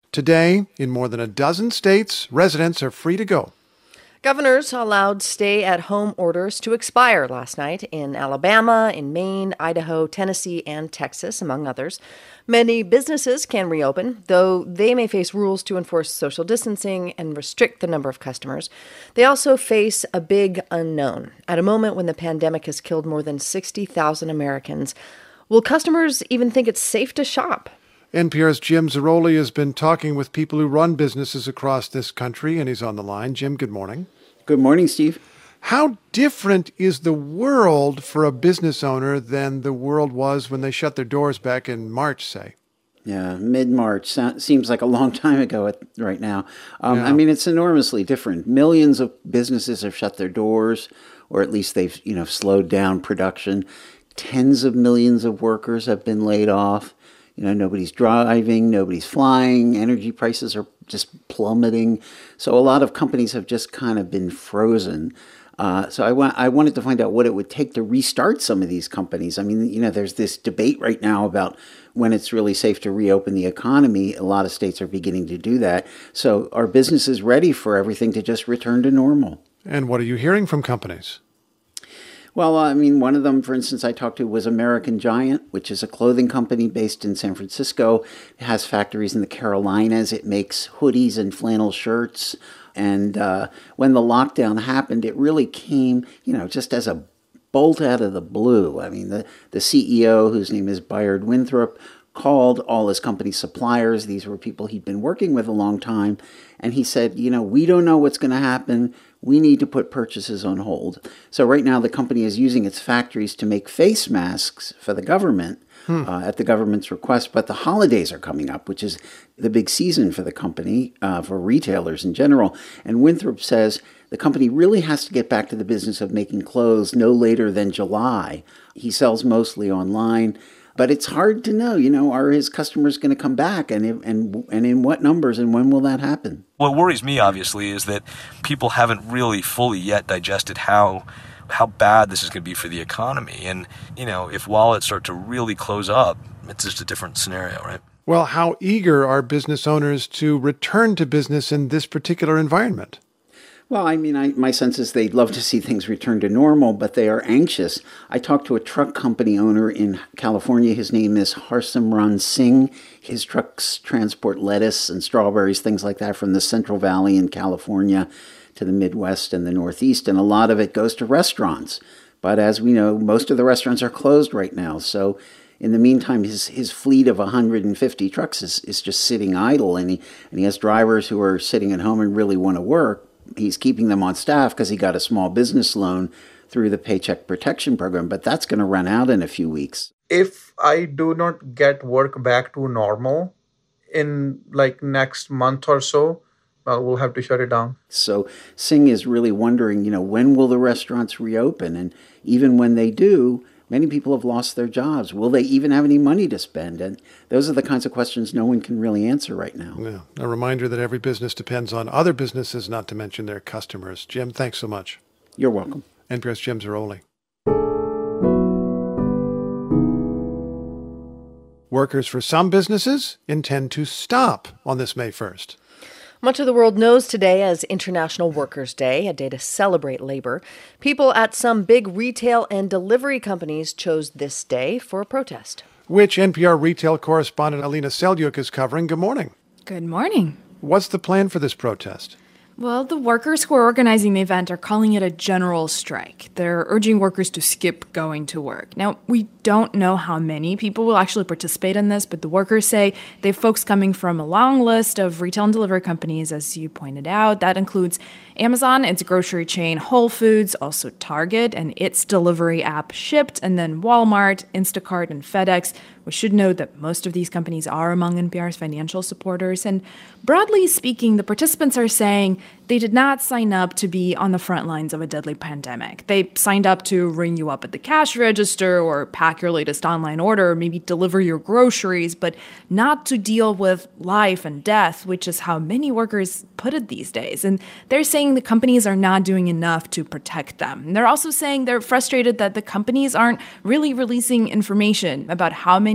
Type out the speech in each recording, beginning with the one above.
Today, in more than a dozen states, residents are free to go. Governors allowed stay-at-home orders to expire last night in Alabama, in Maine, Idaho, Tennessee, and Texas, among others. Many businesses can reopen, though they may face rules to enforce social distancing and restrict the number of customers. They also face a big unknown. At a moment when the pandemic has killed more than 60,000 Americans, will customers even think it's safe to shop? NPR's Jim Zarroli has been talking with people who run businesses across this country, and he's on the line. Jim, good morning. Good morning, Steve. How different is the world for a business owner than the world was when they shut their doors back in March, say? Yeah, mid-March. Seems like a long time ago right now. I mean, it's enormously different. Millions of businesses have shut their doors, or at least they've, slowed down production. Tens of millions of workers have been laid off. Nobody's driving, nobody's flying, energy prices are just plummeting. So a lot of companies have just kind of been frozen. So I wanted to find out what it would take to restart some of these companies. I mean, there's this debate right now about when it's really safe to reopen the economy. A lot of states are beginning to do that. So are businesses ready for everything to just return to normal? And what are you hearing from companies? Well, I mean, one of them, for instance, I talked to was American Giant, which is a clothing company based in San Francisco. It has factories in the Carolinas. It makes hoodies and flannel shirts. And when the lockdown happened, it really came, just as a bolt out of the blue. I mean, the CEO, whose name is Bayard Winthrop, called all his company suppliers. These were people he'd been working with a long time. And he said, we don't know what's going to happen. We need to put purchases on hold. So right now the company is using its factories to make face masks for the government at the government's request. But the holidays are coming up, which is the big season for the company, for retailers in general. And Winthrop says the company really has to get back to the business of making clothes no later than July. He sells mostly online. But it's hard to know, are his customers going to come back and in what numbers and when will that happen? What worries me, obviously, is that people haven't really fully yet digested how bad this is going to be for the economy. And, if wallets start to really close up, it's just a different scenario, right? Well, how eager are business owners to return to business in this particular environment? Well, I mean, my sense is they'd love to see things return to normal, but they are anxious. I talked to a truck company owner in California. His name is Harsimran Singh. His trucks transport lettuce and strawberries, things like that, from the Central Valley in California to the Midwest and the Northeast, and a lot of it goes to restaurants. But as we know, most of the restaurants are closed right now. So in the meantime, his fleet of 150 trucks is just sitting idle, and he has drivers who are sitting at home and really want to work. He's keeping them on staff because he got a small business loan through the Paycheck Protection Program, but that's going to run out in a few weeks. If I do not get work back to normal in next month or so, we'll have to shut it down. So Singh is really wondering, when will the restaurants reopen? And even when they do, many people have lost their jobs. Will they even have any money to spend? And those are the kinds of questions no one can really answer right now. Yeah. A reminder that every business depends on other businesses, not to mention their customers. Jim, thanks so much. You're welcome. NPR's Jim Zarroli. Workers for some businesses intend to stop on this May 1st. Much of the world knows today as International Workers' Day, a day to celebrate labor. People at some big retail and delivery companies chose this day for a protest. Which NPR retail correspondent Alina Selyuk is covering. Good morning. Good morning. What's the plan for this protest? Well, the workers who are organizing the event are calling it a general strike. They're urging workers to skip going to work. Now, we don't know how many people will actually participate in this, but the workers say they have folks coming from a long list of retail and delivery companies, as you pointed out. That includes Amazon, its grocery chain Whole Foods, also Target and its delivery app Shipt, and then Walmart, Instacart, and FedEx. We should note that most of these companies are among NPR's financial supporters. And broadly speaking, the participants are saying they did not sign up to be on the front lines of a deadly pandemic. They signed up to ring you up at the cash register or pack your latest online order, or maybe deliver your groceries, but not to deal with life and death, which is how many workers put it these days. And they're saying the companies are not doing enough to protect them. And they're also saying they're frustrated that the companies aren't really releasing information about how many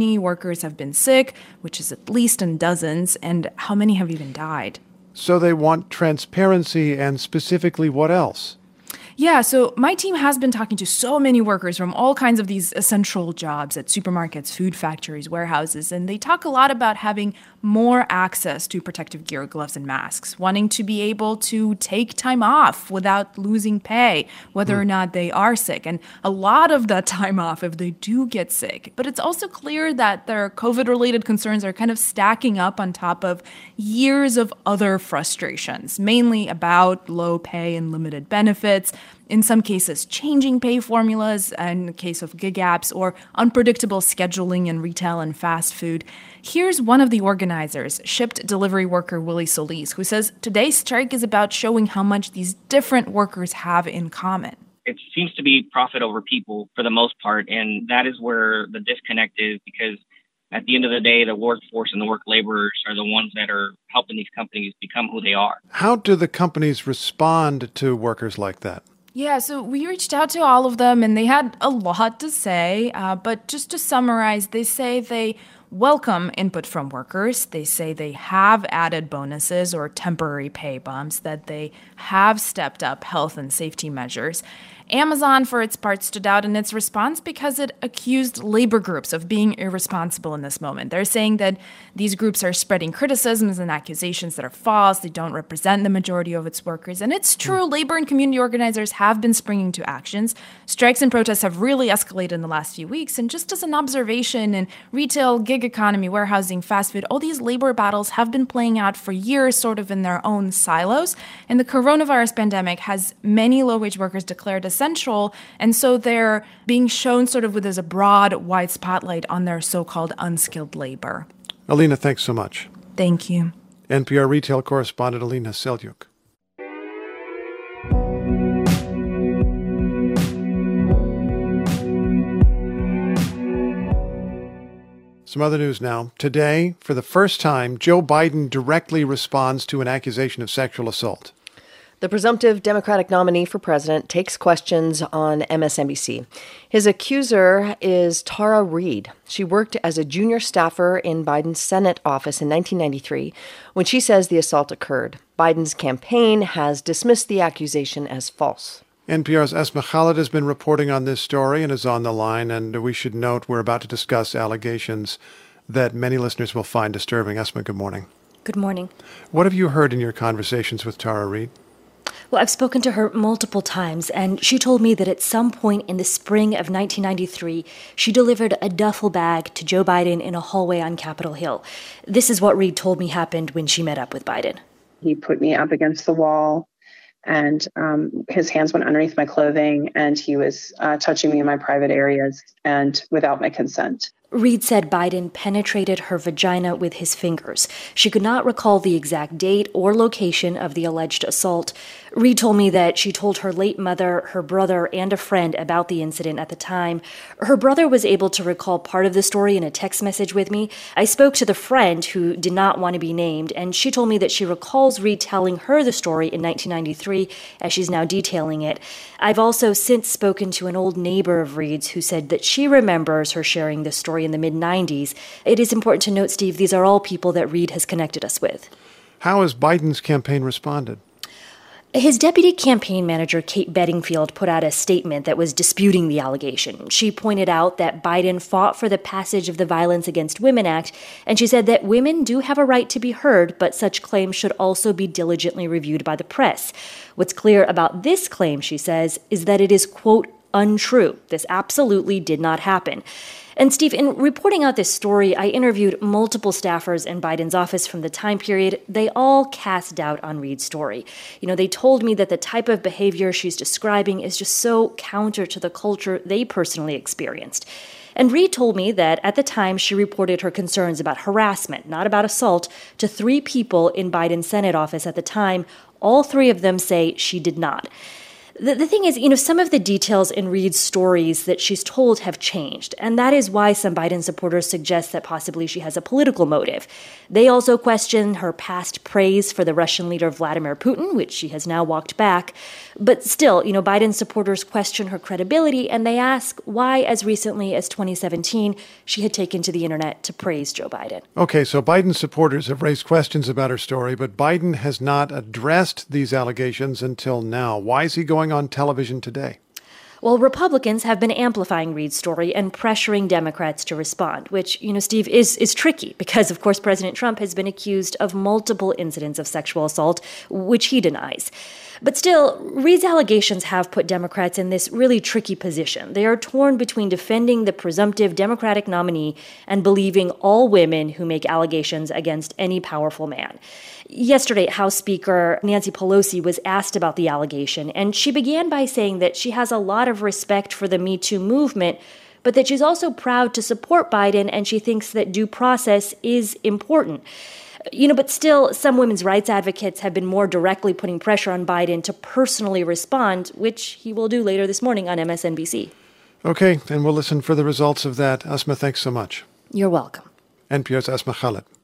many workers have been sick, which is at least in dozens, and how many have even died. So they want transparency, and specifically what else? Yeah, so my team has been talking to so many workers from all kinds of these essential jobs at supermarkets, food factories, warehouses, and they talk a lot about having more access to protective gear, gloves, and masks, wanting to be able to take time off without losing pay, whether or not they are sick, and a lot of that time off if they do get sick. But it's also clear that their COVID-related concerns are kind of stacking up on top of years of other frustrations, mainly about low pay and limited benefits, in some cases changing pay formulas, in the case of gig apps, or unpredictable scheduling in retail and fast food. Here's one of the organizers, shipped delivery worker Willie Solis, who says today's strike is about showing how much these different workers have in common. It seems to be profit over people for the most part, and that is where the disconnect is, because at the end of the day, the workforce and the work laborers are the ones that are helping these companies become who they are. How do the companies respond to workers like that? Yeah, so we reached out to all of them, and they had a lot to say. But just to summarize, they say they welcome input from workers. They say they have added bonuses or temporary pay bumps, that they have stepped up health and safety measures. Amazon, for its part, stood out in its response because it accused labor groups of being irresponsible in this moment. They're saying that these groups are spreading criticisms and accusations that are false. They don't represent the majority of its workers. And it's true, labor and community organizers have been springing to actions. Strikes and protests have really escalated in the last few weeks. And just as an observation, in retail, gig economy, warehousing, fast food, all these labor battles have been playing out for years, sort of in their own silos. And the coronavirus pandemic has many low-wage workers declared essential, and so they're being shown sort of with as a broad, wide spotlight on their so-called unskilled labor. Alina, thanks so much. Thank you. NPR retail correspondent Alina Selyuk. Some other news now. Today, for the first time, Joe Biden directly responds to an accusation of sexual assault. The presumptive Democratic nominee for president takes questions on MSNBC. His accuser is Tara Reade. She worked as a junior staffer in Biden's Senate office in 1993 when she says the assault occurred. Biden's campaign has dismissed the accusation as false. NPR's Esma Khalid has been reporting on this story and is on the line, and we should note we're about to discuss allegations that many listeners will find disturbing. Esma, good morning. Good morning. What have you heard in your conversations with Tara Reade? Well, I've spoken to her multiple times, and she told me that at some point in the spring of 1993, she delivered a duffel bag to Joe Biden in a hallway on Capitol Hill. This is what Reade told me happened when she met up with Biden. He put me up against the wall, and his hands went underneath my clothing, and he was touching me in my private areas and without my consent. Reade said Biden penetrated her vagina with his fingers. She could not recall the exact date or location of the alleged assault. Reade told me that she told her late mother, her brother, and a friend about the incident at the time. Her brother was able to recall part of the story in a text message with me. I spoke to the friend who did not want to be named, and she told me that she recalls Reade telling her the story in 1993 as she's now detailing it. I've also since spoken to an old neighbor of Reade's who said that she remembers her sharing this story in the mid-90s. It is important to note, Steve, these are all people that Reade has connected us with. How has Biden's campaign responded? His deputy campaign manager, Kate Bedingfield, put out a statement that was disputing the allegation. She pointed out that Biden fought for the passage of the Violence Against Women Act, and she said that women do have a right to be heard, but such claims should also be diligently reviewed by the press. What's clear about this claim, she says, is that it is, quote, untrue. This absolutely did not happen. And Steve, in reporting out this story, I interviewed multiple staffers in Biden's office from the time period. They all cast doubt on Reade's story. You know, they told me that the type of behavior she's describing is just so counter to the culture they personally experienced. And Reade told me that at the time she reported her concerns about harassment, not about assault, to 3 people in Biden's Senate office at the time. All 3 of them say she did not. The thing is, some of the details in Reade's stories that she's told have changed, and that is why some Biden supporters suggest that possibly she has a political motive. They also question her past praise for the Russian leader Vladimir Putin, which she has now walked back. But still, Biden supporters question her credibility, and they ask why, as recently as 2017, she had taken to the internet to praise Joe Biden. Okay, so Biden supporters have raised questions about her story, but Biden has not addressed these allegations until now. Why is he going on television today? Well, Republicans have been amplifying Reade's story and pressuring Democrats to respond, which, Steve, is tricky because, of course, President Trump has been accused of multiple incidents of sexual assault, which he denies. But still, Reade's allegations have put Democrats in this really tricky position. They are torn between defending the presumptive Democratic nominee and believing all women who make allegations against any powerful man. Yesterday, House Speaker Nancy Pelosi was asked about the allegation, and she began by saying that she has a lot of respect for the Me Too movement, but that she's also proud to support Biden, and she thinks that due process is important. But still, some women's rights advocates have been more directly putting pressure on Biden to personally respond, which he will do later this morning on MSNBC. Okay, and we'll listen for the results of that. Asma, thanks so much. You're welcome. NPR's Asma Khalid.